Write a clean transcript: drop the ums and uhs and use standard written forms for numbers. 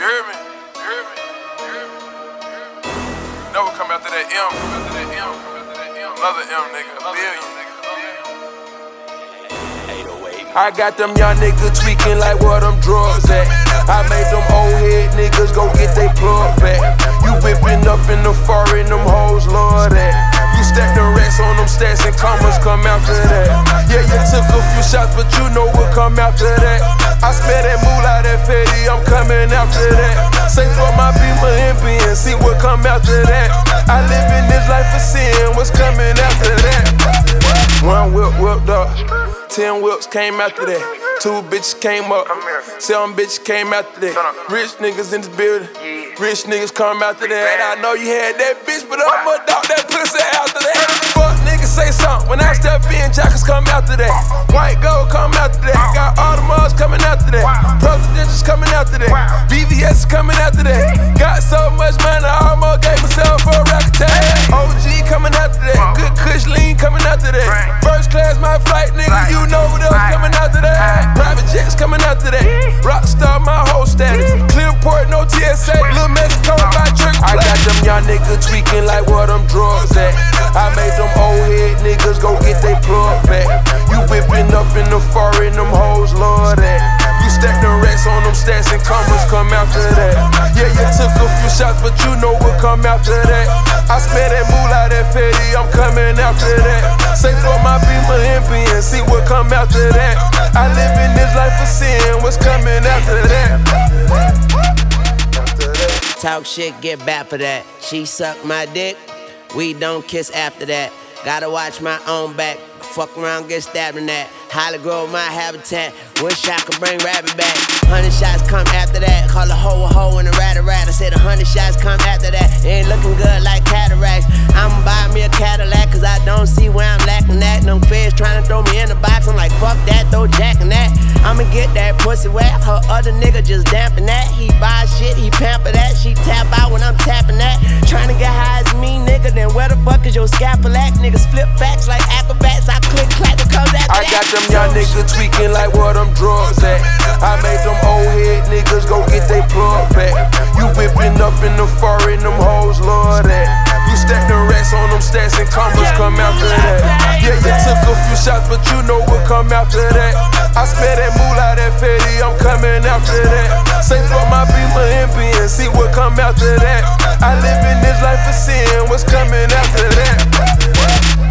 You hear me? You hear me? You hear me? Never come after that M. Another M, nigga. A billion. I got them young niggas tweaking like where them drugs at. I made them old head niggas go get they plug back. You whipping up in the foreign, them hoes love that. You stack the racks on them stats and commas come after that. Yeah, you took a few shots, but you know what come after that. I spare that moolah, that fatty, I'm coming after that. Say for my Beamer and Ben, see what come after that. I live in this life for sin, what's coming after that? One whip whipped up, 10 whips came after that. 2 bitches came up, 7 bitches came after that. Rich niggas in this building, rich niggas come after that. I know you had that bitch, but I'ma dog that pussy after that. Fuck niggas say something, when I step in, jackets come after that. White gold come after that. Got Audemars coming after that. Presidentials coming after that. VVS coming after that. Got so much money, I almost gave myself a rocket tag. OG coming after that. Good Kush lean coming after that. First class my flight, nigga, you know what else coming after that. Private jets coming after that. Rockstar, my whole status. Clearport, no TSA. Little Mexico, by trick. I got them young niggas tweaking like where them drugs at. I made them old head niggas go get they plug back. You whipping up in the foreign, them hoes love that. You stack the racks on them stats and commas come after that. Yeah, you took a few shots, but you know what come after that. I spare that moolah, that fatty, I'm coming after that. Say for my Beamer and Ben, see what come after that. I live in this life for sin, what's coming after that? Talk shit, get back for that. She suck my dick, we don't kiss after that. Gotta watch my own back, fuck around, get stabbed in that. Holly Grove, my habitat, wish I could bring rabbit back. 100 shots come after that, call a hoe and a rat. I said 100 shots come after that, ain't looking good like cataracts. I'ma buy me a Cadillac, cause I don't see where I'm lacking that. Them feds trying to throw me in the box, I'm like fuck that, throw Jack in that. I'ma get that pussy wet, her other nigga just damping that. He buy shit, he pamper that, she tap out when I'm tapping that. Trying to get high as me, nigga, then where the fuck is your scalpel at? Niggas flip facts like acrobats, I click clack, it comes after that. I got them young niggas tweaking like where them drugs at. I made them old head niggas go get they plug back. You whipping up in the foreign, them hoes love that. You stack the racks on them stats and commas come after that. Yeah, you took a few shots, but you know what come after that. I spare that moolah, that fatty, I'm coming after that. Say for my Beamer and Ben, see what come after that. I live in this life for sin, what's coming after that?